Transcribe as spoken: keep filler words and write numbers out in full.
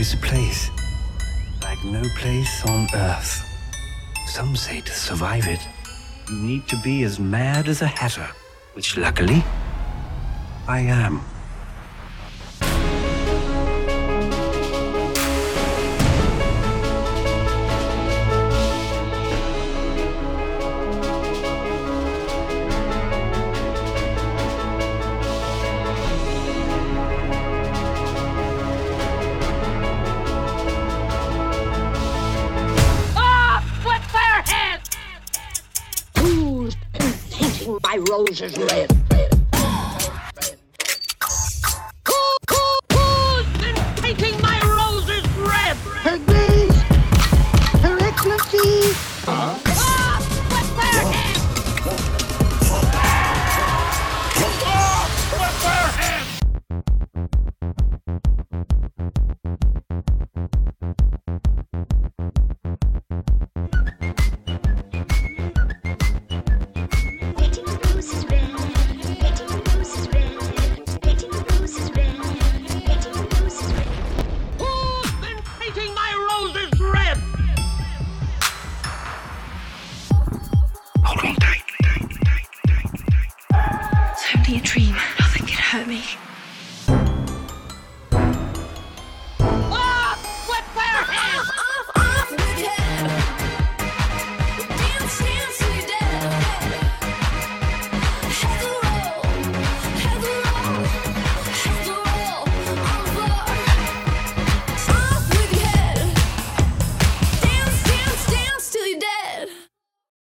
is a place like no place on earth. Some say to survive it, you need to be as mad as a hatter, which luckily, I am. My roses red. Who, who, who's been painting my roses red? Her Grace, Her Excellency. Huh? Ah, what's their hands? Ah, what's their hands? Only a tree.